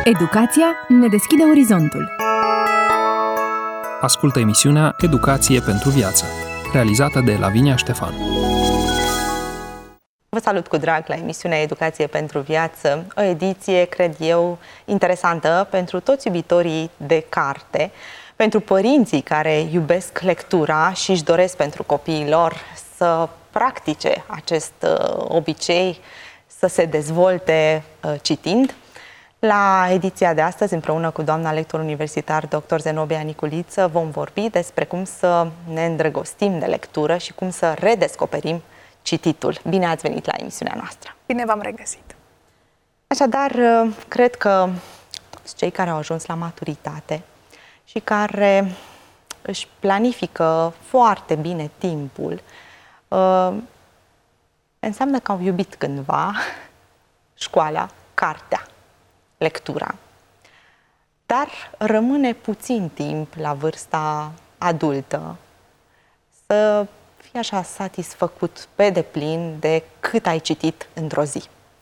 Educația ne deschide orizontul. Ascultă emisiunea Educație pentru viață, realizată de Lavinia Ștefan. Vă salut cu drag la emisiunea Educație pentru viață, o ediție, cred eu, interesantă pentru toți iubitorii de carte, pentru părinții care iubesc lectura și își doresc pentru copiii lor să practice acest obicei, să se dezvolte citind. La ediția de astăzi, împreună cu doamna lector universitar dr. Zenobia Niculiță, vom vorbi despre cum să ne îndrăgostim de lectură și cum să redescoperim cititul. Bine ați venit la emisiunea noastră! Bine v-am regăsit! Așadar, cred că toți cei care au ajuns la maturitate și care își planifică foarte bine timpul, înseamnă că au iubit cândva școala, cartea, lectura. Dar rămâne puțin timp la vârsta adultă să fii așa satisfăcut pe deplin de cât ai citit într-o zi.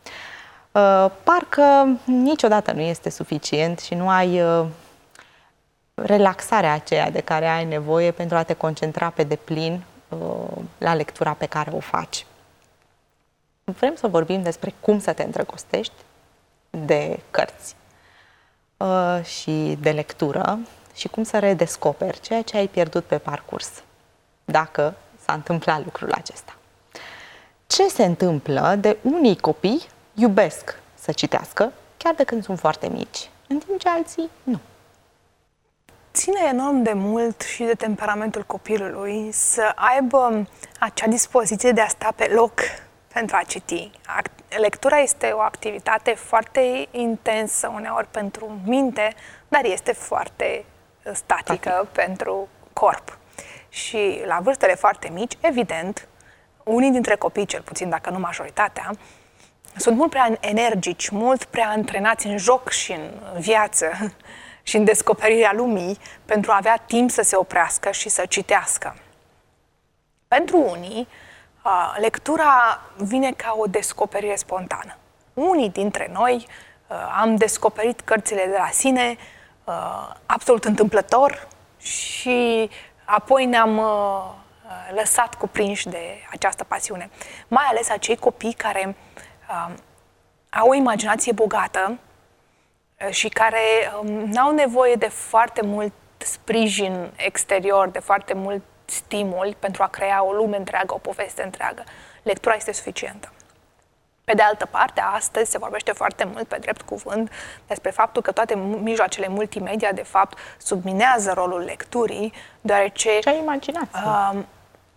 Parcă niciodată nu este suficient și nu ai relaxarea aceea de care ai nevoie pentru a te concentra pe deplin la lectura pe care o faci. Vrem să vorbim despre cum să te îndrăgostești de cărți și de lectură și cum să redescoperi ceea ce ai pierdut pe parcurs, dacă s-a întâmplat lucrul acesta. Ce se întâmplă de unii copii iubesc să citească, chiar de când sunt foarte mici, în timp ce alții nu? Ține enorm de mult și de temperamentul copilului să aibă acea dispoziție de a sta pe loc pentru a citi. Lectura este o activitate foarte intensă uneori pentru minte, dar este foarte statică pentru corp. Și la vârstele foarte mici, evident, unii dintre copii, cel puțin dacă nu majoritatea, sunt mult prea energici, mult prea antrenați în joc și în viață și în descoperirea lumii pentru a avea timp să se oprească și să citească. Pentru unii, lectura vine ca o descoperire spontană. Unii dintre noi am descoperit cărțile de la sine absolut întâmplător și apoi ne-am lăsat cuprinși de această pasiune. Mai ales acei copii care au o imaginație bogată și care n-au nevoie de foarte mult sprijin exterior, de foarte mult stimul pentru a crea o lume întreagă, o poveste întreagă. Lectura este suficientă. Pe de altă parte, astăzi se vorbește foarte mult, pe drept cuvânt, despre faptul că toate mijloacele multimedia, de fapt, subminează rolul lecturii, deoarece... Ce imaginație?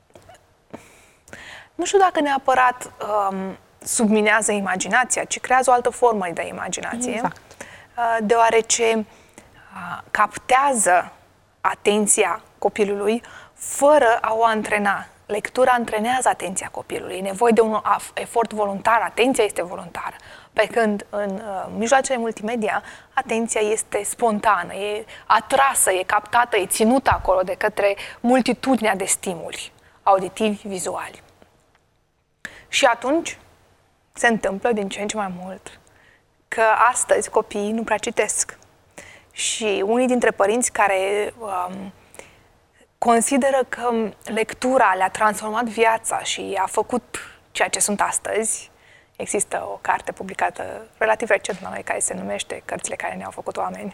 Nu știu dacă neapărat subminează imaginația, ci creează o altă formă de imaginație, exact. Deoarece captează atenția copilului fără a o antrena. Lectura antrenează atenția copilului. E nevoie de un efort voluntar, atenția este voluntară. Pe când în mijloacele multimedia, atenția este spontană, e atrasă, e captată, e ținută acolo de către multitudinea de stimuli auditivi, vizuali. Și atunci se întâmplă din ce în ce mai mult că astăzi copiii nu prea citesc. Și unii dintre părinți care consideră că lectura le-a transformat viața și a făcut ceea ce sunt astăzi. Există o carte publicată relativ recent la noi care se numește Cărțile care ne-au făcut oameni.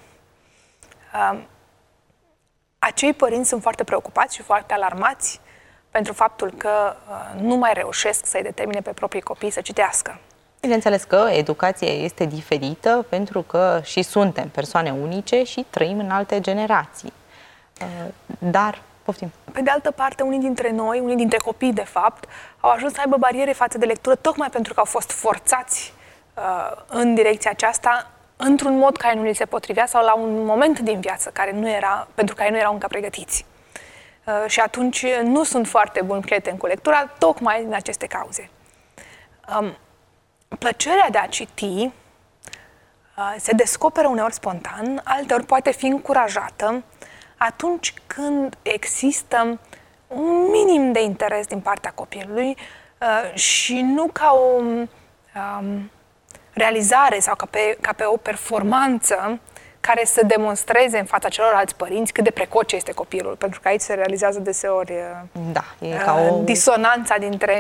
Acei părinți sunt foarte preocupați și foarte alarmați pentru faptul că nu mai reușesc să-i determine pe proprii copii să citească. Bineînțeles că educația este diferită pentru că și suntem persoane unice și trăim în alte generații. Dar, poftim. Pe de altă parte, unii dintre noi, unii dintre copii, de fapt, au ajuns să aibă bariere față de lectură tocmai pentru că au fost forțați în direcția aceasta într-un mod care nu li se potrivea sau la un moment din viață pentru care nu erau încă pregătiți. Și atunci nu sunt foarte buni prieteni cu lectura, tocmai din aceste cauze. Plăcerea de a citi se descoperă uneori spontan, alteori poate fi încurajată atunci când există un minim de interes din partea copilului și nu ca o realizare sau ca pe o performanță care să demonstreze în fața celorlalți părinți cât de precoce este copilul. Pentru că aici se realizează deseori e ca o disonanța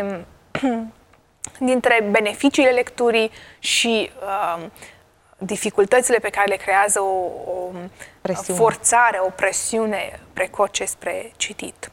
dintre beneficiile lecturii și dificultățile pe care le creează o forțare, o presiune precoce spre citit.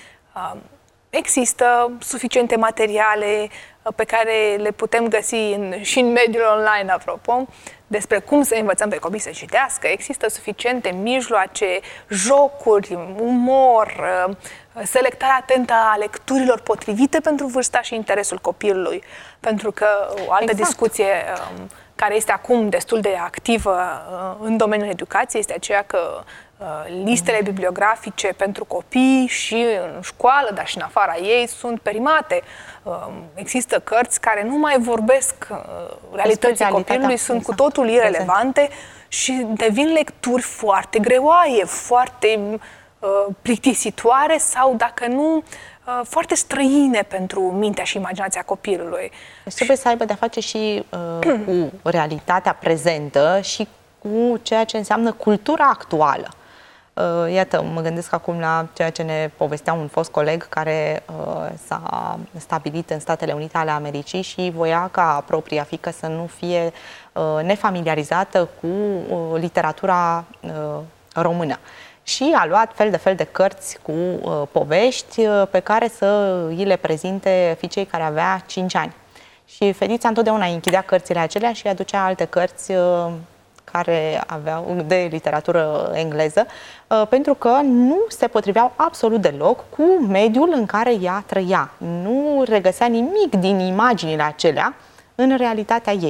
Există suficiente materiale pe care le putem găsi și în mediul online, apropo, despre cum să învățăm pe copii să citească. Există suficiente mijloace, jocuri, umor, selectarea atentă a lecturilor potrivite pentru vârsta și interesul copilului. Pentru că o altă discuție care este acum destul de activă în domeniul educației este aceea că listele bibliografice pentru copii și în școală, dar și în afara ei, sunt perimate. Există cărți care nu mai vorbesc realității copilului, sunt cu totul irelevante și devin lecturi foarte greoaie, foarte plictisitoare sau, dacă nu, foarte străine pentru mintea și imaginația copilului. Deci trebuie să aibă de-a face și cu realitatea prezentă și cu ceea ce înseamnă cultura actuală. Iată, mă gândesc acum la ceea ce ne povestea un fost coleg care s-a stabilit în Statele Unite ale Americii și voia ca propria fiică să nu fie nefamiliarizată cu literatura română. Și a luat fel de cărți cu povești pe care să îi le prezinte fiicei care avea 5 ani. Și fetița întotdeauna îi închidea cărțile acelea și îi aducea alte cărți care aveau de literatură engleză, pentru că nu se potriveau absolut deloc cu mediul în care ea trăia. Nu regăsea nimic din imaginile acelea în realitatea ei.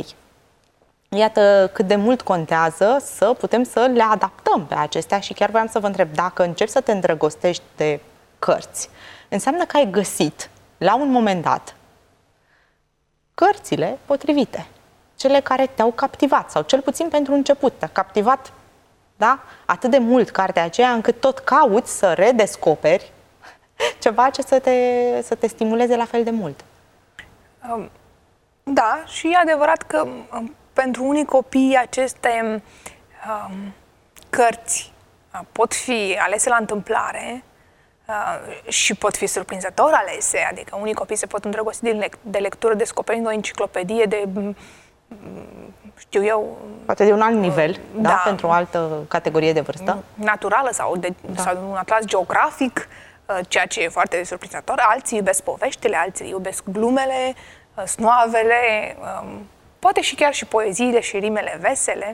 Iată cât de mult contează să putem să le adaptăm pe acestea și chiar voiam să vă întreb, dacă începi să te îndrăgostești de cărți, înseamnă că ai găsit, la un moment dat, cărțile potrivite. Cele care te-au captivat, sau cel puțin pentru început, te-a captivat, da? Atât de mult cartea aceea, încât tot cauți să redescoperi ceva ce să te stimuleze la fel de mult. Da, și e adevărat că pentru unii copii aceste cărți pot fi alese la întâmplare și pot fi surprinzător alese, adică unii copii se pot îndrăgosti de lectură descoperind o enciclopedie de, știu eu... Poate de un alt nivel, da? Pentru o altă categorie de vârstă. Naturală sau un atlas geografic, ceea ce e foarte surprinzător. Alții iubesc poveștile, alții iubesc glumele, snoavele, poate și chiar și poeziile și rimele vesele.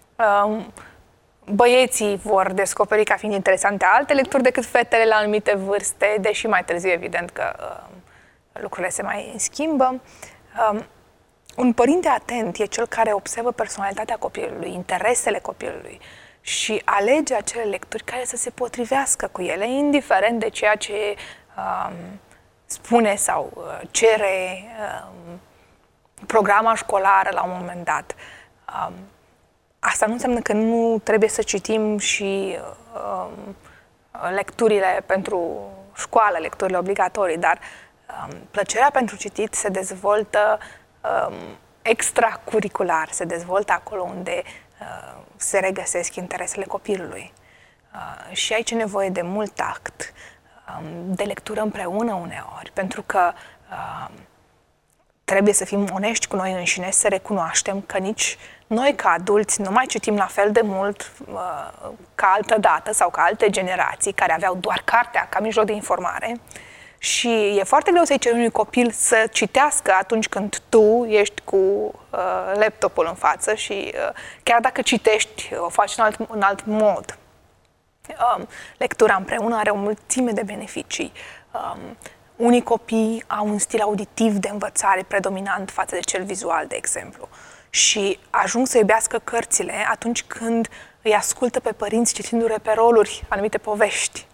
Băieții vor descoperi ca fiind interesante alte lecturi decât fetele la anumite vârste, deși mai târziu evident că lucrurile se mai schimbă. Un părinte atent e cel care observă personalitatea copilului, interesele copilului și alege acele lecturi care să se potrivească cu ele, indiferent de ceea ce spune sau cere programa școlară la un moment dat. Asta nu înseamnă că nu trebuie să citim și lecturile pentru școală, lecturile obligatorii, dar plăcerea pentru citit se dezvoltă extracurricular, se dezvoltă acolo unde se regăsesc interesele copilului. Și aici e nevoie de mult tact, de lectură împreună uneori, pentru că trebuie să fim onești cu noi înșine, să recunoaștem că nici noi ca adulți nu mai citim la fel de mult ca altă dată sau ca alte generații care aveau doar cartea ca mijloc de informare. Și e foarte greu să-i ceri unui copil să citească atunci când tu ești cu laptopul în față și chiar dacă citești, o faci în alt mod. Lectura împreună are o mulțime de beneficii. Unii copii au un stil auditiv de învățare predominant față de cel vizual, de exemplu. Și ajung să iubească cărțile atunci când îi ascultă pe părinți citindu-le pe roluri anumite povești.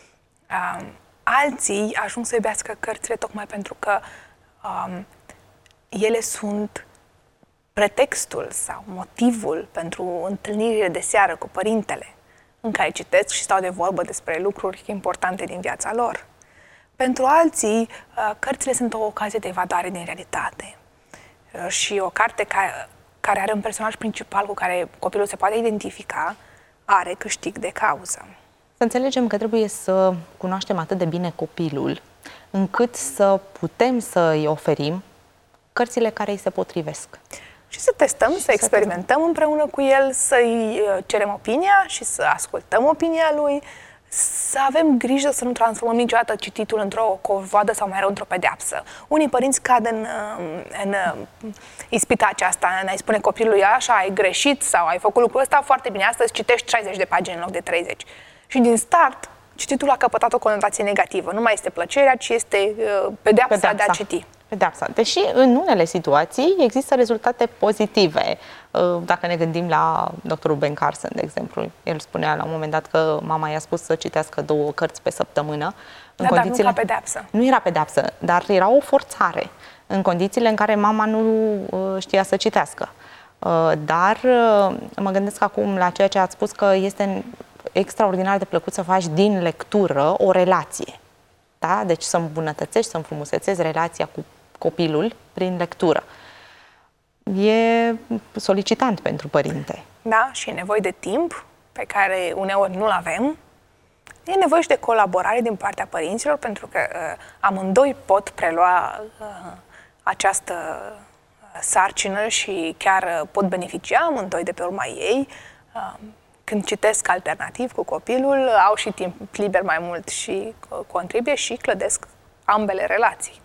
Alții ajung să iubească cărțile tocmai pentru că ele sunt pretextul sau motivul pentru întâlnirile de seară cu părintele, în care citesc și stau de vorbă despre lucruri importante din viața lor. Pentru alții, cărțile sunt o ocazie de evadare din realitate. Și o carte care are un personaj principal cu care copilul se poate identifica, are câștig de cauză. Să înțelegem că trebuie să cunoaștem atât de bine copilul, încât să putem să-i oferim cărțile care îi se potrivesc. Și să testăm, să experimentăm împreună cu el, să-i cerem opinia și să ascultăm opinia lui, să avem grijă să nu transformăm niciodată cititul într-o corvoadă sau mai rău într-o pedeapsă. Unii părinți cad în ispita aceasta, ne spune copilului așa, ai greșit sau ai făcut lucrul ăsta foarte bine, astăzi citești 60 de pagini în loc de 30. Și din start, cititul a căpătat o conotație negativă. Nu mai este plăcerea, ci este pedeapsa de a citi. Pedeapsa. Deși în unele situații există rezultate pozitive. Dacă ne gândim la doctorul Ben Carson, de exemplu, el spunea la un moment dat că mama i-a spus să citească 2 cărți pe săptămână. Dar nu ca pedeapsă. Nu era pedeapsă, dar era o forțare în condițiile în care mama nu știa să citească. Dar mă gândesc acum la ceea ce ați spus, că este extraordinar de plăcut să faci din lectură o relație. Da? Deci să îmbunătățești, să înfrumusețezi relația cu copilul prin lectură. E solicitant pentru părinte. Da, și e nevoie de timp pe care uneori nu-l avem. E nevoie și de colaborare din partea părinților, pentru că amândoi pot prelua această sarcină și chiar pot beneficia amândoi de pe urma ei. Când citesc alternativ cu copilul, au și timp liber mai mult și contribuie și clădesc ambele relații.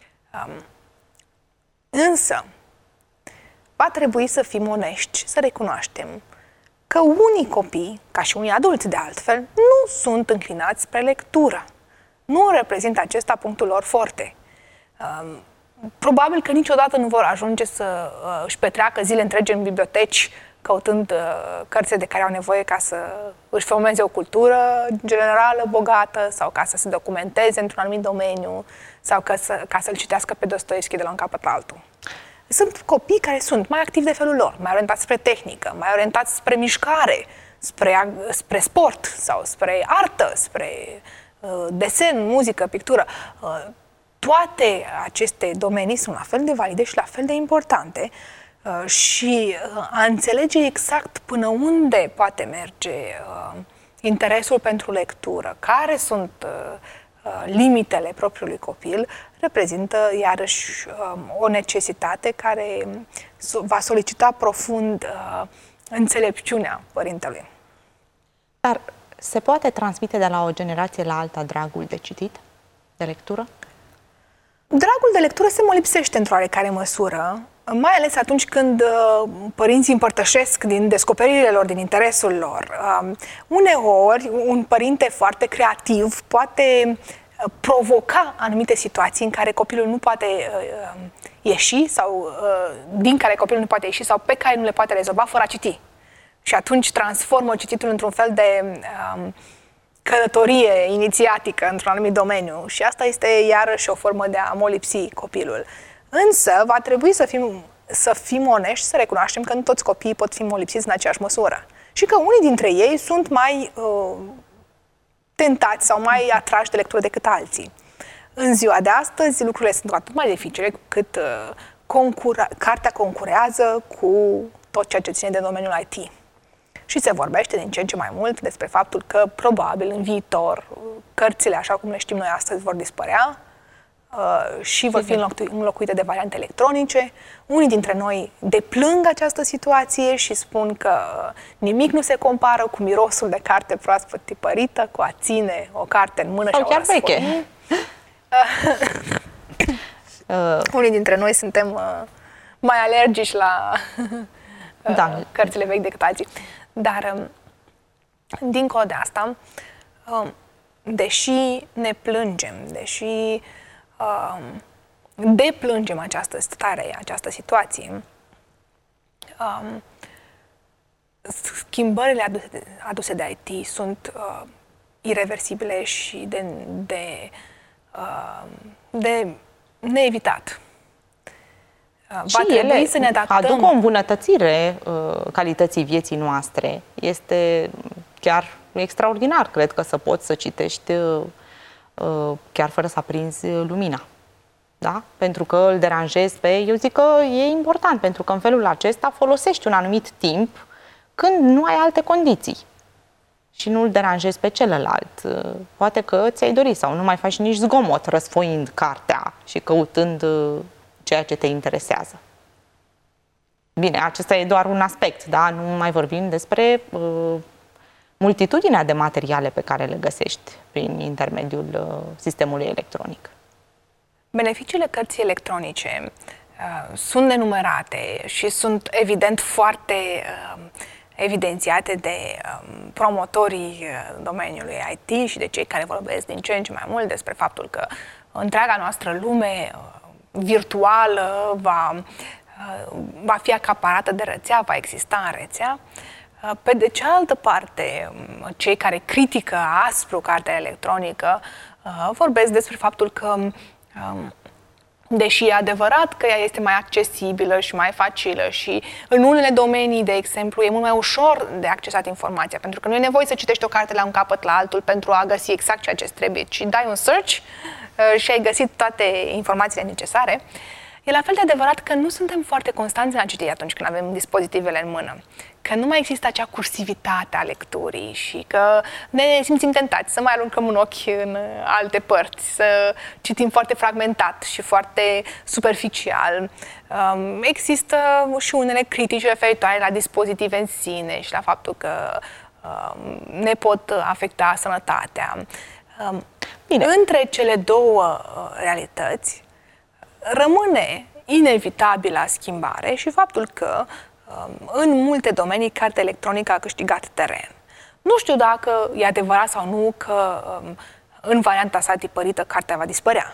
Însă, va trebui să fim onești, să recunoaștem că unii copii, ca și unii adulți de altfel, nu sunt înclinați spre lectură. Nu reprezintă acesta punctul lor forte. Probabil că niciodată nu vor ajunge să își petreacă zile întregi în biblioteci căutând cărțile de care au nevoie ca să își formeze o cultură generală bogată sau ca să se documenteze într-un anumit domeniu sau ca să-l citească pe Dostoevski de la un capăt la altul. Sunt copii care sunt mai activi de felul lor, mai orientați spre tehnică, mai orientați spre mișcare, spre sport sau spre artă, spre desen, muzică, pictură. Toate aceste domenii sunt la fel de valide și la fel de importante. Și a înțelege exact până unde poate merge interesul pentru lectură, care sunt limitele propriului copil, reprezintă iarăși o necesitate care va solicita profund înțelepciunea părintelui. Dar se poate transmite de la o generație la alta dragul de citit, de lectură? Dragul de lectură se molipsește într-o oarecare măsură, mai ales atunci când părinții împărtășesc din descoperirile lor, din interesul lor. Uneori, un părinte foarte creativ poate provoca anumite situații în care copilul nu poate ieși sau din care copilul nu poate ieși sau pe care nu le poate rezolva fără a citi. Și atunci transformă cititul într-un fel de călătorie inițiatică într-un anumit domeniu și asta este iarăși o formă de a molipsi copilul. Însă va trebui să fim onești, să recunoaștem că nu toți copiii pot fi molipsiți în aceeași măsură și că unii dintre ei sunt mai tentați sau mai atrași de lectură decât alții. În ziua de astăzi lucrurile sunt atât mai dificile cu cât cartea concurează cu tot ceea ce ține de domeniul IT. Și se vorbește din ce în ce mai mult despre faptul că probabil în viitor cărțile așa cum le știm noi astăzi vor dispărea și vor fi înlocuite de variante electronice. Unii dintre noi deplâng această situație și spun că nimic nu se compară cu mirosul de carte proaspăt tipărită, cu a ține o carte în mână sau și a o răsfoi. Unii dintre noi suntem mai alergici la cărțile vechi decât alții. Dar, dincolo de asta, deși ne plângem, deși deplângem această stare, această situație, schimbările aduse de IT sunt ireversibile și de neevitat. Și ele să ne adaptăm. Aduc o îmbunătățire calității vieții noastre. Este chiar extraordinar, cred că, să poți să citești chiar fără să aprinzi lumina. Da? Pentru că îl deranjezi pe... Eu zic că e important, pentru că în felul acesta folosești un anumit timp când nu ai alte condiții și nu îl deranjezi pe celălalt. Poate că ți-ai dorit sau nu mai faci nici zgomot răsfoind cartea și căutând ceea ce te interesează. Bine, acesta e doar un aspect, da? Nu mai vorbim despre multitudinea de materiale pe care le găsești prin intermediul sistemului electronic. Beneficiile cărții electronice sunt nenumerate și sunt evident foarte evidențiate de promotorii domeniului IT și de cei care vorbesc din ce în ce mai mult despre faptul că întreaga noastră lume virtuală va fi acaparată de rețea, va exista în rețea. Pe de cealaltă parte, cei care critică aspru cartea electronică vorbesc despre faptul că deși e adevărat că ea este mai accesibilă și mai facilă și în unele domenii, de exemplu, e mult mai ușor de accesat informația, pentru că nu e nevoie să citești o carte la un capăt la altul pentru a găsi exact ceea ce trebuie, ci dai un search și ai găsit toate informațiile necesare. E la fel de adevărat că nu suntem foarte constanți în a citi atunci când avem dispozitivele în mână, că nu mai există acea cursivitate a lecturii și că ne simțim tentați să mai aruncăm un ochi în alte părți, să citim foarte fragmentat și foarte superficial. Există și unele critici referitoare la dispozitive în sine și la faptul că ne pot afecta sănătatea. Bine. Între cele două realități rămâne inevitabilă schimbare și faptul că în multe domenii cartea electronică a câștigat teren. Nu știu dacă e adevărat sau nu că în varianta sa tipărită cartea va dispărea.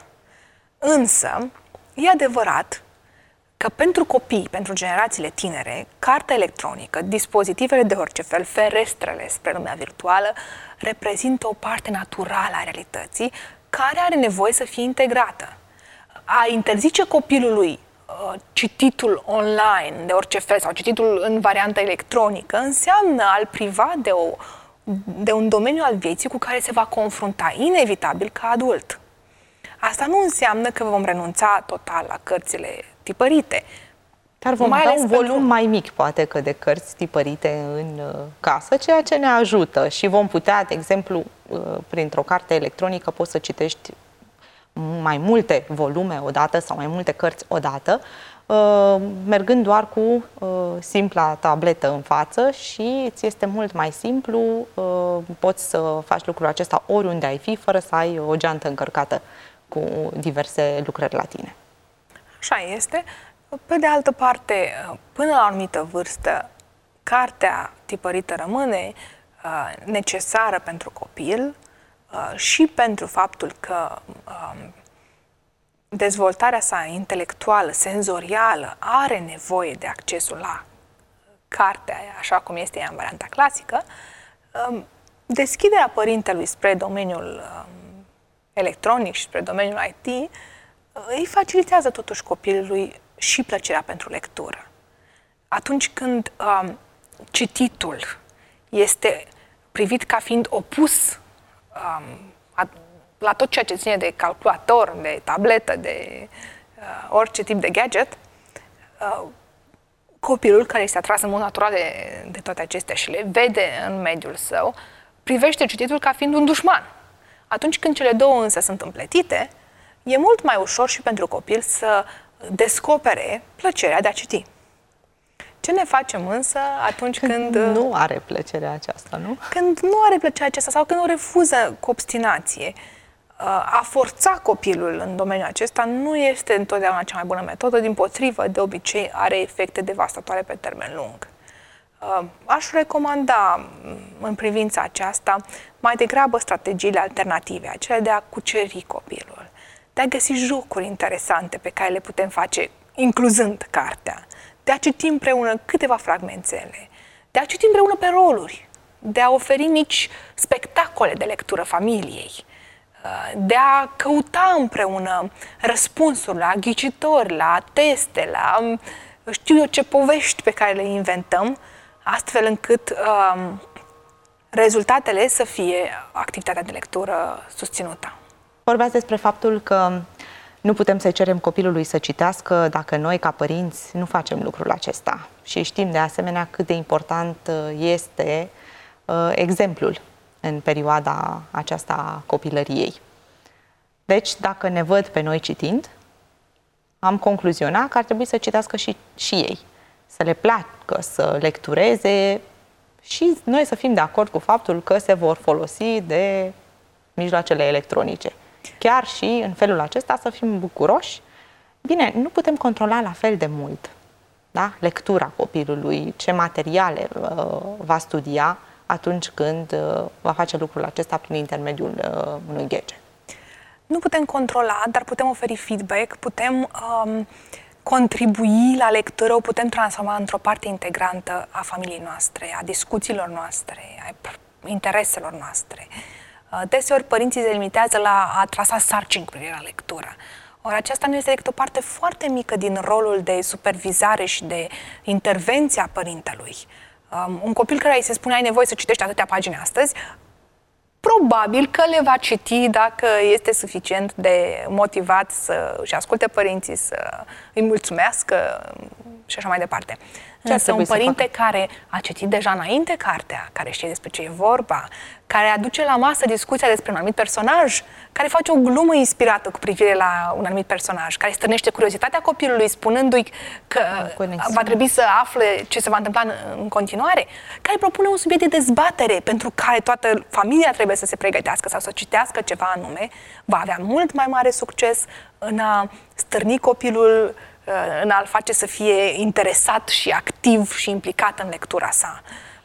Însă, e adevărat că pentru copii, pentru generațiile tinere, cartea electronică, dispozitivele de orice fel, ferestrele spre lumea virtuală, reprezintă o parte naturală a realității care are nevoie să fie integrată. A interzice copilului cititul online de orice fel sau cititul în variantă electronică înseamnă a-l priva de un domeniu al vieții cu care se va confrunta inevitabil ca adult. Asta nu înseamnă că vom renunța total la cărțile tipărite. Dar vom avea un volum mai mic, poate, că de cărți tipărite în casă, ceea ce ne ajută și vom putea, de exemplu, printr-o carte electronică poți să citești mai multe volume odată sau mai multe cărți odată, mergând doar cu simpla tabletă în față și ți este mult mai simplu, poți să faci lucrul acesta oriunde ai fi, fără să ai o geantă încărcată cu diverse lucrări la tine. Așa este. Pe de altă parte, până la o anumită vârstă, cartea tipărită rămâne necesară pentru copil și pentru faptul că dezvoltarea sa intelectuală, senzorială, are nevoie de accesul la cartea, așa cum este ea în varianta clasică. Deschiderea părintelui spre domeniul electronic și spre domeniul IT îi facilitează totuși copilului și plăcerea pentru lectură. Atunci când cititul este privit ca fiind opus la tot ceea ce ține de calculator, de tabletă, de orice tip de gadget, copilul care este atras în mod natural de toate acestea și le vede în mediul său, privește cititul ca fiind un dușman. Atunci când cele două însă sunt împletite, e mult mai ușor și pentru copil să descopere plăcerea de a citi. Ce ne facem însă atunci când nu are plăcerea aceasta, nu? Când nu are plăcerea aceasta sau când o refuză cu obstinație. A forța copilul în domeniul acesta nu este întotdeauna cea mai bună metodă, dimpotrivă, de obicei are efecte devastatoare pe termen lung. Aș recomanda în privința aceasta mai degrabă strategiile alternative, acelea de a cuceri copilul, de a găsi jocuri interesante pe care le putem face incluzând cartea, de a citi împreună câteva fragmentele, de a citi împreună pe roluri, de a oferi mici spectacole de lectură familiei, de a căuta împreună răspunsuri la ghicitori, la teste, la știu eu ce povești pe care le inventăm, astfel încât rezultatele să fie activitatea de lectură susținută. Vorbeați despre faptul că Nu putem să cerem copilului să citească dacă noi, ca părinți, nu facem lucrul acesta. Și știm de asemenea cât de important este exemplul în perioada aceasta a copilăriei. Deci, dacă ne văd pe noi citind, am concluzionat că ar trebui să citească și ei. Să le placă să lectureze și noi să fim de acord cu faptul că se vor folosi de mijloacele electronice. Chiar și în felul acesta să fim bucuroși. Bine, nu putem controla la fel de mult, da? Lectura copilului, ce materiale va studia atunci când va face lucrul acesta prin intermediul unui gadget. Nu putem controla, dar putem oferi feedback, putem contribui la lectură, o putem transforma într-o parte integrantă a familiei noastre, a discuțiilor noastre, a intereselor noastre. Deseori părinții se limitează la a trasa sarcini cu privire la lectură. Ori aceasta nu este decât o parte foarte mică din rolul de supervizare și de intervenție a părintelui. Un copil care îi se spune ai nevoie să citești atâtea pagini astăzi, probabil că le va citi dacă este suficient de motivat să își asculte părinții, să îi mulțumească și așa mai departe. Însă un părinte care a citit deja înainte cartea, care știe despre ce e vorba, care aduce la masă discuția despre un anumit personaj, care face o glumă inspirată cu privire la un anumit personaj, care stârnește curiozitatea copilului spunându-i că va trebui să afle ce se va întâmpla în continuare, care propune un subiect de dezbatere pentru care toată familia trebuie să se pregătească sau să citească ceva anume, va avea mult mai mare succes în a stârni copilul, în a-l face să fie interesat și activ și implicat în lectura sa.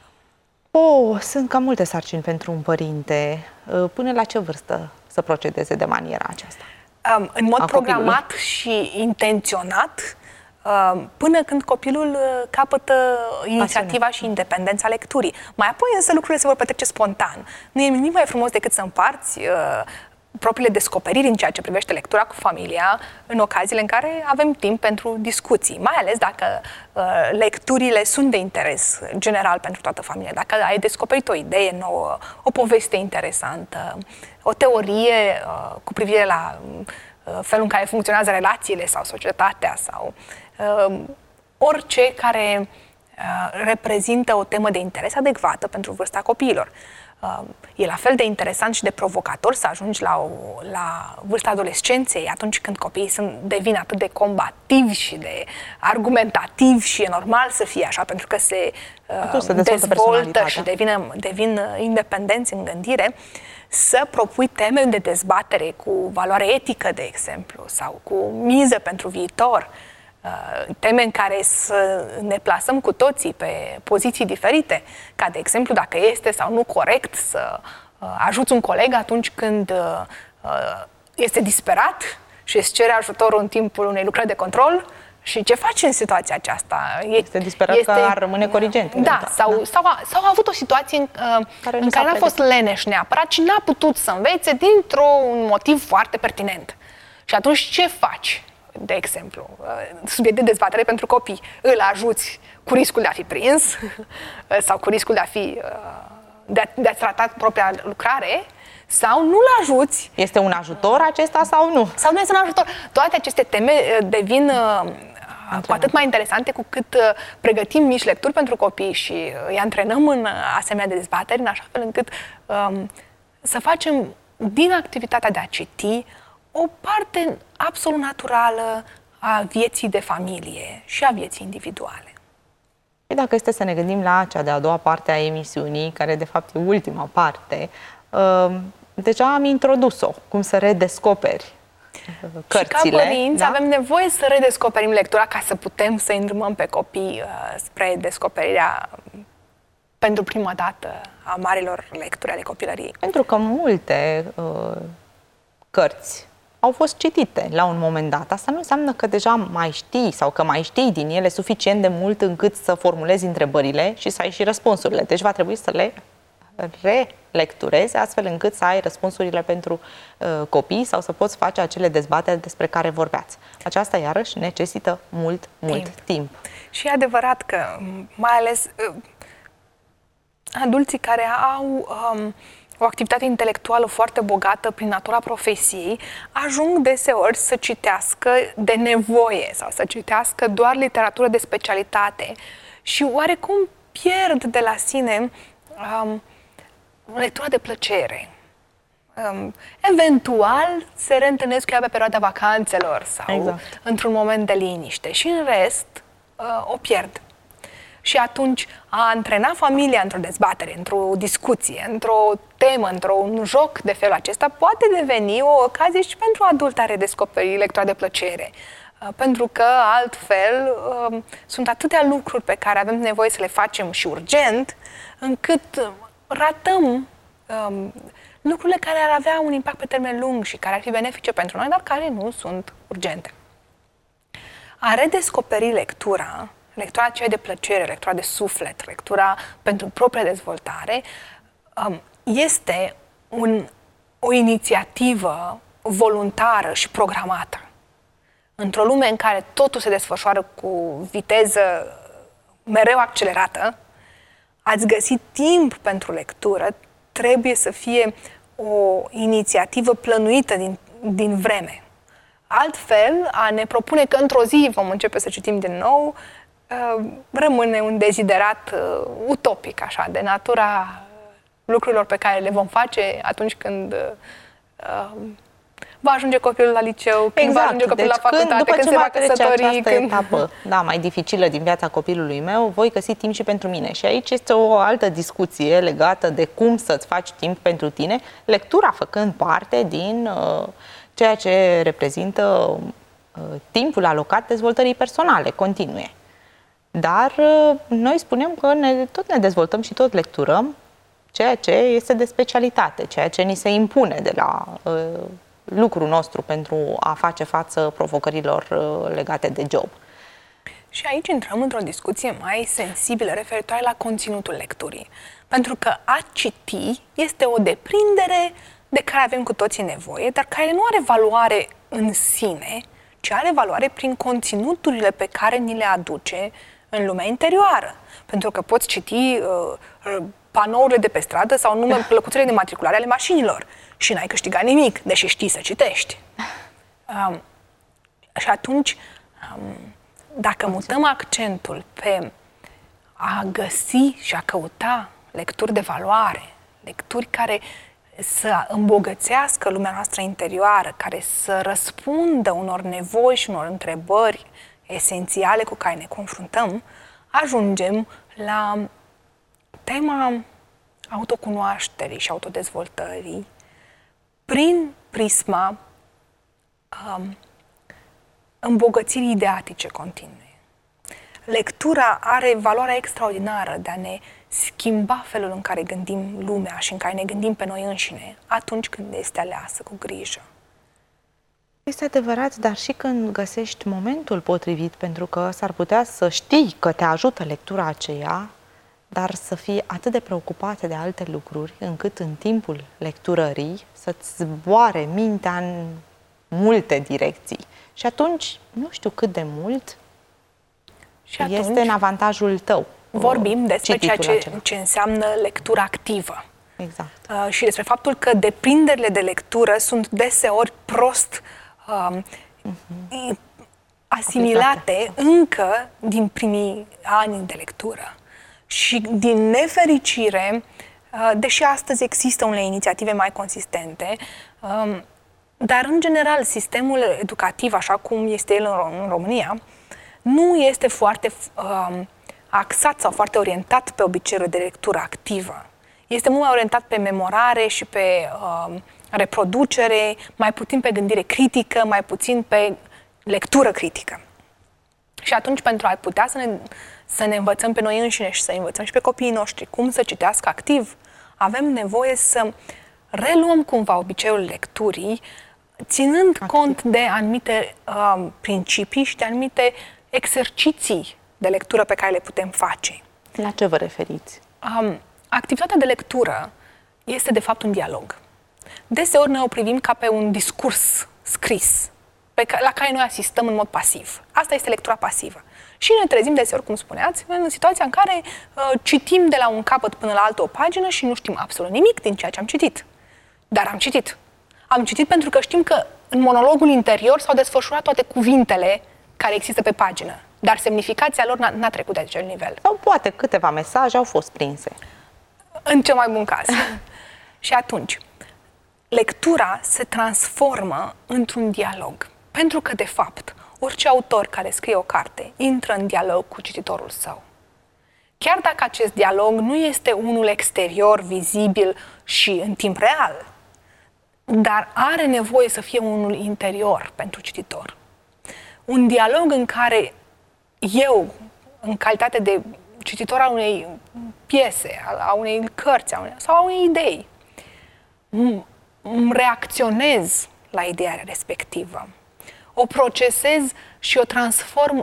Sunt cam multe sarcini pentru un părinte. Până la ce vârstă să procedeze de maniera aceasta? În mod programat și intenționat, până când copilul capătă inițiativa și independența lecturii. Mai apoi însă lucrurile se vor petrece spontan. Nu e nimic mai frumos decât să împarți propriile descoperiri în ceea ce privește lectura cu familia în ocaziile în care avem timp pentru discuții, mai ales dacă lecturile sunt de interes general pentru toată familia. Dacă ai descoperit o idee nouă, o poveste interesantă, o teorie cu privire la felul în care funcționează relațiile sau societatea sau orice care reprezintă o temă de interes adecvată pentru vârsta copiilor. E la fel de interesant și de provocator să ajungi la vârsta adolescenței, atunci când copiii devin atât de combativi și de argumentativi și e normal să fie așa, pentru că se dezvoltă și devin independenți în gândire, să propui teme de dezbatere cu valoare etică, de exemplu, sau cu miză pentru viitor, teme în care să ne plasăm cu toții pe poziții diferite, ca de exemplu dacă este sau nu corect să ajuți un coleg atunci când este disperat și îți cere ajutorul în timpul unei lucrări de control și ce faci în situația aceasta? Este disperat că ar rămâne corigent. Da, sau a avut o situație în care n-a fost leneș neapărat și n-a putut să învețe dintr-un motiv foarte pertinent. Și atunci ce faci? De exemplu, subiect de dezbatere pentru copii. Îl ajuți cu riscul de a fi prins sau cu riscul de a-ți rata propria lucrare sau nu-l ajuți. Este un ajutor acesta sau nu? Sau nu este un ajutor. Toate aceste teme devin cu atât mai interesante cu cât pregătim mici lecturi pentru copii și îi antrenăm în asemenea de dezbateri, în așa fel încât să facem din activitatea de a citi o parte absolut naturală a vieții de familie și a vieții individuale. Și dacă este să ne gândim la cea de-a doua parte a emisiunii, care de fapt e ultima parte, deja am introdus-o, cum să redescoperi cărțile. Și ca părinți avem nevoie să redescoperim lectura ca să putem să îndrumăm pe copii spre descoperirea pentru prima dată a marilor lecturi ale copilăriei. Pentru că multe cărți au fost citite la un moment dat. Asta nu înseamnă că deja mai știi sau că mai știi din ele suficient de mult încât să formulezi întrebările și să ai și răspunsurile. Deci va trebui să le relecturezi astfel încât să ai răspunsurile pentru copii sau să poți face acele dezbateri despre care vorbeați. Aceasta iarăși necesită mult timp. Și e adevărat că mai ales adulții care au o activitate intelectuală foarte bogată prin natura profesiei, ajung deseori să citească de nevoie sau să citească doar literatură de specialitate și oarecum pierd de la sine lectura de plăcere. Eventual se reîntâlnesc cu ea pe perioada vacanțelor sau într-un moment de liniște și în rest o pierd. Și atunci a antrena familia într-o dezbatere, într-o discuție, într-o temă, într-un joc de felul acesta poate deveni o ocazie și pentru adult a redescoperi lectura de plăcere. Pentru că altfel sunt atâtea lucruri pe care avem nevoie să le facem și urgent, încât ratăm lucrurile care ar avea un impact pe termen lung și care ar fi benefice pentru noi, dar care nu sunt urgente. A redescoperi lectura aceea de plăcere, lectura de suflet, lectura pentru propria dezvoltare, este o inițiativă voluntară și programată. Într-o lume în care totul se desfășoară cu viteză mereu accelerată, ați găsit timp pentru lectură trebuie să fie o inițiativă plănuită din vreme. Altfel, a ne propune că într-o zi vom începe să citim din nou, rămâne un deziderat utopic, așa, de natura lucrurilor pe care le vom face atunci când va ajunge copilul la liceu, când va ajunge copilul la facultate, când se va căsători. Etapă, mai dificilă din viața copilului meu, voi găsi timp și pentru mine. Și aici este o altă discuție legată de cum să-ți faci timp pentru tine, lectura făcând parte din ceea ce reprezintă timpul alocat dezvoltării personale, continue. Dar noi spunem că tot ne dezvoltăm și tot lecturăm ceea ce este de specialitate, ceea ce ni se impune de la lucrul nostru pentru a face față provocărilor legate de job. Și aici intrăm într-o discuție mai sensibilă referitoare la conținutul lecturii. Pentru că a citi este o deprindere de care avem cu toții nevoie, dar care nu are valoare în sine, ci are valoare prin conținuturile pe care ni le aduce în lumea interioară. Pentru că poți citi panourile de pe stradă sau plăcuțele de matriculare ale mașinilor și n-ai câștigat nimic, deși știi să citești. Și atunci, dacă mutăm accentul pe a găsi și a căuta lecturi de valoare, lecturi care să îmbogățească lumea noastră interioară, care să răspundă unor nevoi și unor întrebări esențiale cu care ne confruntăm, ajungem la tema autocunoașterii și autodezvoltării prin prisma îmbogățirii ideatice continue. Lectura are valoarea extraordinară de a ne schimba felul în care gândim lumea și în care ne gândim pe noi înșine atunci când este aleasă cu grijă. Este adevărat, dar și când găsești momentul potrivit, pentru că s-ar putea să știi că te ajută lectura aceea, dar să fii atât de preocupată de alte lucruri, încât în timpul lecturării să-ți zboare mintea în multe direcții. Și atunci, nu știu cât de mult este în avantajul tău. Vorbim despre ceea ce înseamnă lectura activă. Exact. Și despre faptul că deprinderile de lectură sunt deseori prost asimilate încă din primii ani de lectură. Și din nefericire, deși astăzi există unele inițiative mai consistente, dar în general sistemul educativ, așa cum este el în România, nu este foarte axat sau foarte orientat pe obiceiuri de lectură activă. Este mult mai orientat pe memorare și pe reproducere, mai puțin pe gândire critică, mai puțin pe lectură critică. Și atunci, pentru a putea să ne învățăm pe noi înșine și să învățăm și pe copiii noștri cum să citească activ, avem nevoie să reluăm cumva obiceiul lecturii, ținând cont de anumite principii și de anumite exerciții de lectură pe care le putem face. La ce vă referiți? Activitatea de lectură este de fapt un dialog. Deseori noi o privim ca pe un discurs scris, la care noi asistăm în mod pasiv. Asta este lectura pasivă. Și ne trezim deseori, cum spuneați, în situația în care citim de la un capăt până la altă o pagină și nu știm absolut nimic din ceea ce am citit. Dar am citit. Am citit pentru că știm că în monologul interior s-au desfășurat toate cuvintele care există pe pagină, dar semnificația lor n-a trecut de acel nivel. Sau poate câteva mesaje au fost prinse. În cel mai bun caz. Și atunci, lectura se transformă într-un dialog. Pentru că, de fapt, orice autor care scrie o carte intră în dialog cu cititorul său. Chiar dacă acest dialog nu este unul exterior, vizibil și în timp real, dar are nevoie să fie unul interior pentru cititor. Un dialog în care eu, în calitate de cititor al unei piese, a unei cărți sau a unei idei, reacționez la ideea respectivă. O procesez și o transform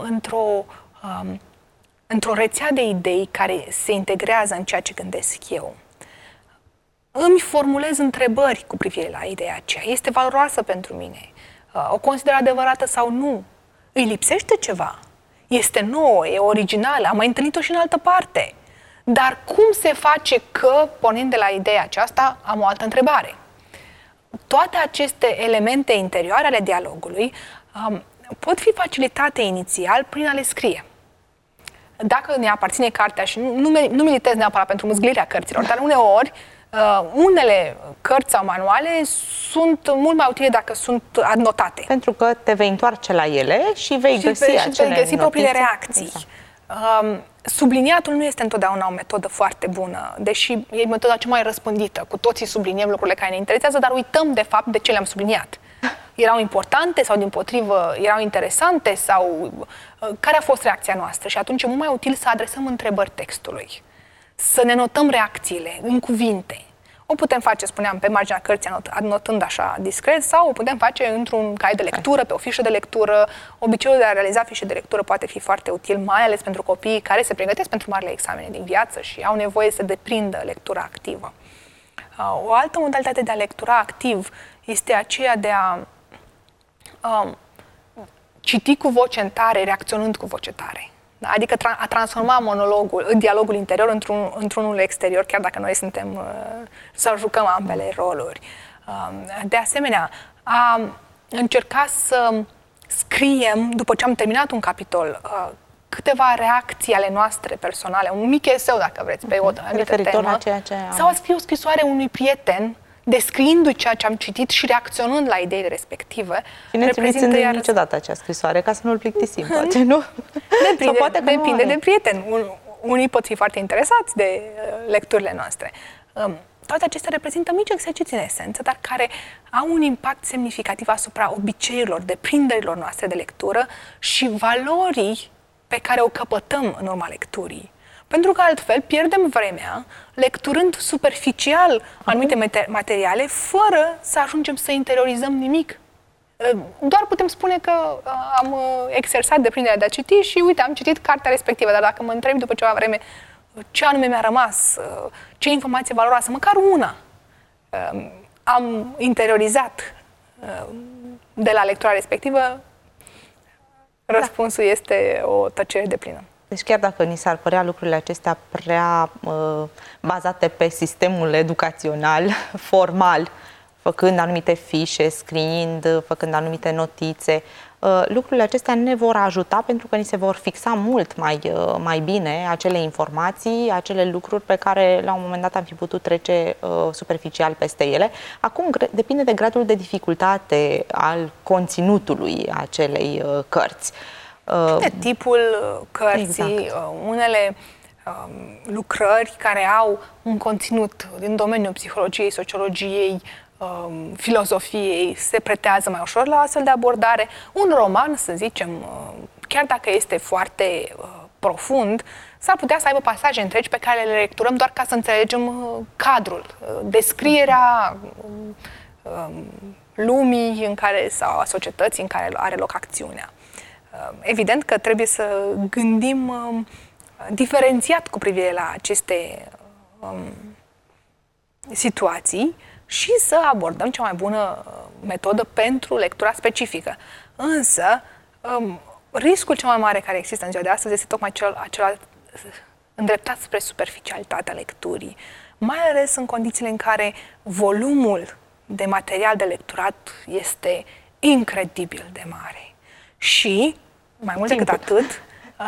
într-o rețea de idei care se integrează în ceea ce gândesc eu. Îmi formulez întrebări cu privire la ideea aceea. Este valoroasă pentru mine? O consider adevărată sau nu? Îi lipsește ceva? Este nouă, e originală, am mai întâlnit-o și în altă parte. Dar cum se face că, pornind de la ideea aceasta, am o altă întrebare? Toate aceste elemente interioare ale dialogului pot fi facilitate inițial prin a le scrie. Dacă ne aparține cartea și nu militez neapărat pentru mâzglirea cărților, dar uneori unele cărți sau manuale sunt mult mai utile dacă sunt adnotate. Pentru că te vei întoarce la ele și vei găsi propriile reacții. Exact. Subliniatul nu este întotdeauna o metodă foarte bună, deși e metoda cea mai răspândită. Cu toții subliniem lucrurile care ne interesează, dar uităm de fapt de ce le-am subliniat. Erau importante sau dimpotrivă erau interesante sau care a fost reacția noastră? Și atunci e mult mai util să adresăm întrebări textului. Să ne notăm reacțiile în cuvinte. O putem face, spuneam, pe marginea cărții, anotând așa discret, sau o putem face într-un cai de lectură, pe o fișă de lectură. Obiceiul de a realiza fișe de lectură poate fi foarte util, mai ales pentru copiii care se pregătesc pentru marile examene din viață și au nevoie să deprindă lectura activă. O altă modalitate de a lectura activ este aceea de a citi cu voce în tare, reacționând cu voce tare. Adică a transforma dialogul interior într-unul exterior, chiar dacă noi suntem să jucăm ambele roluri. De asemenea, a încerca să scriem, după ce am terminat un capitol, câteva reacții ale noastre personale, un mic eseu, dacă vreți, pe o anumită temă, sau a scrie o scrisoare unui prieten, descriindu-i ceea ce am citit și reacționând la ideile respective. Și ne ținând niciodată acea scrisoare, ca să nu-l plictisim, poate, nu? Depinde de prieten. Unii pot fi foarte interesați de lecturile noastre. Toate acestea reprezintă mici exerciții în esență, dar care au un impact semnificativ asupra obiceiurilor, deprinderilor noastre de lectură și valorii pe care o căpătăm în urma lecturii. Pentru că altfel pierdem vremea lecturând superficial anumite materiale fără să ajungem să interiorizăm nimic. Doar putem spune că am exersat deprinderea de a citi și uite, am citit cartea respectivă, dar dacă mă întreb după ceva vreme ce anume mi-a rămas, ce informație valoroasă, măcar una am interiorizat de la lectura respectivă, răspunsul este o tăcere deplină. Deci chiar dacă ni s-ar părea lucrurile acestea prea bazate pe sistemul educațional, formal, făcând anumite fișe, scriind, făcând anumite notițe, lucrurile acestea ne vor ajuta pentru că ni se vor fixa mult mai bine acele informații, acele lucruri pe care la un moment dat am fi putut trece superficial peste ele. Acum depinde de gradul de dificultate al conținutului acelei cărți. De tipul cărții, exact. Unele lucrări care au un conținut din domeniul psihologiei, sociologiei, filozofiei, se pretează mai ușor la astfel de abordare. Un roman, să zicem, chiar dacă este foarte profund, s-ar putea să aibă pasaje întregi pe care le lecturăm doar ca să înțelegem cadrul, descrierea lumii în care, sau a societății în care are loc acțiunea. Evident că trebuie să gândim diferențiat cu privire la aceste situații și să abordăm cea mai bună metodă pentru lectura specifică. Însă, riscul cel mai mare care există în ziua de astăzi este tocmai acela îndreptat spre superficialitatea lecturii, mai ales în condițiile în care volumul de material de lecturat este incredibil de mare. Și, mai mult decât atât,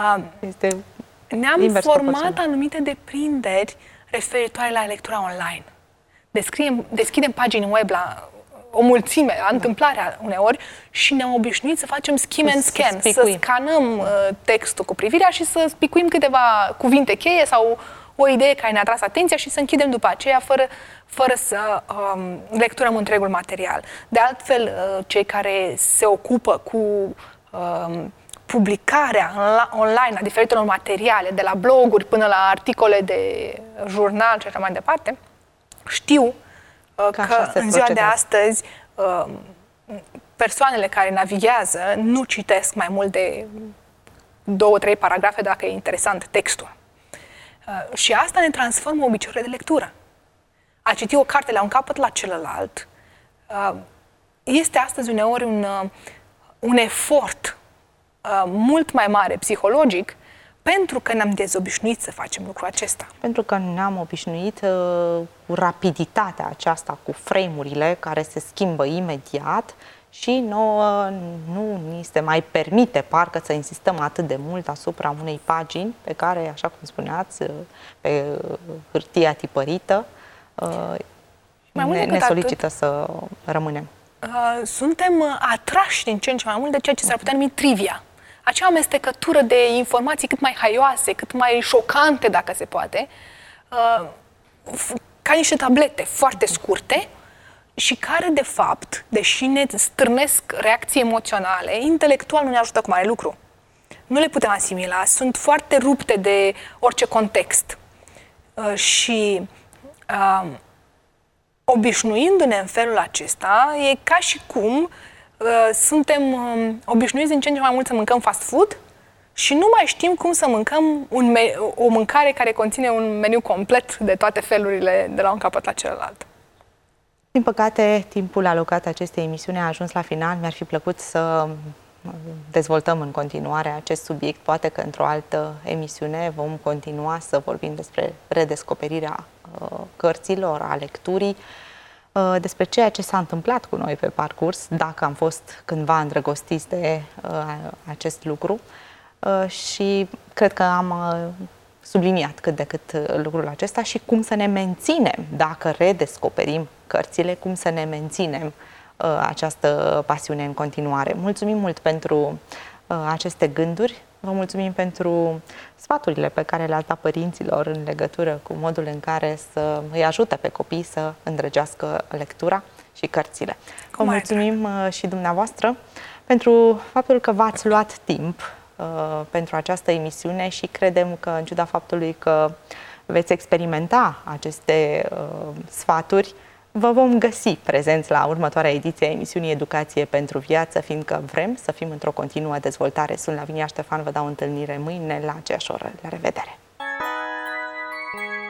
ne-am format anumite deprinderi referitoare la lectura online. Deschidem pagini web la o mulțime, la întâmplarea uneori, și ne-am obișnuit să facem skim and scan, să scanăm textul cu privirea și să spicuim câteva cuvinte cheie sau o idee care ne-a tras atenția și să închidem după aceea fără să lecturăm întregul material. De altfel, cei care se ocupă cu publicarea online a diferitelor materiale, de la bloguri până la articole de jurnal și așa mai departe, știu că în ziua de astăzi persoanele care navighează nu citesc mai mult de 2-3 paragrafe dacă e interesant textul. Și asta ne transformă obiceiurile de lectură. A citi o carte la un capăt la celălalt este astăzi uneori un efort mult mai mare psihologic, pentru că ne-am dezobișnuit să facem lucrul acesta. Pentru că ne-am obișnuit cu rapiditatea aceasta, cu frame-urile care se schimbă imediat și nouă nu ni se mai permite parcă să insistăm atât de mult asupra unei pagini pe care, așa cum spuneați, pe hârtia tipărită ne solicită să rămânem. Suntem atrași din ce în ce mai mult de ceea ce s-ar putea numi trivia. Acea amestecătură de informații cât mai haioase, cât mai șocante, dacă se poate, ca niște tablete foarte scurte și care, de fapt, deși ne stârnesc reacții emoționale, intelectual nu ne ajută cu mare lucru. Nu le putem asimila, sunt foarte rupte de orice context. Și obișnuindu-ne în felul acesta, e ca și cum suntem obișnuiți din ce în ce mai mult să mâncăm fast food și nu mai știm cum să mâncăm o mâncare care conține un meniu complet de toate felurile de la un capăt la celălalt. Din păcate, timpul alocat acestei emisiuni a ajuns la final. Mi-ar fi plăcut să dezvoltăm în continuare acest subiect. Poate că într-o altă emisiune vom continua să vorbim despre redescoperirea cărților, a lecturii, despre ceea ce s-a întâmplat cu noi pe parcurs, dacă am fost cândva îndrăgostiți de acest lucru, și cred că am subliniat cât de cât lucrul acesta și cum să ne menținem, dacă redescoperim cărțile, cum să ne menținem această pasiune în continuare. Mulțumim mult pentru aceste gânduri, vă mulțumim pentru sfaturile pe care le-ați dat părinților în legătură cu modul în care să îi ajute pe copii să îndrăgească lectura și cărțile. Vă mulțumim și dumneavoastră pentru faptul că v-ați luat timp pentru această emisiune și credem că, în ciuda faptului că veți experimenta aceste sfaturi, vă vom găsi prezenți la următoarea ediție a emisiunii Educație pentru Viață, fiindcă vrem să fim într-o continuă dezvoltare. Sunt Lavinia Ștefan, vă dau întâlnire mâine la aceeași oră. La revedere!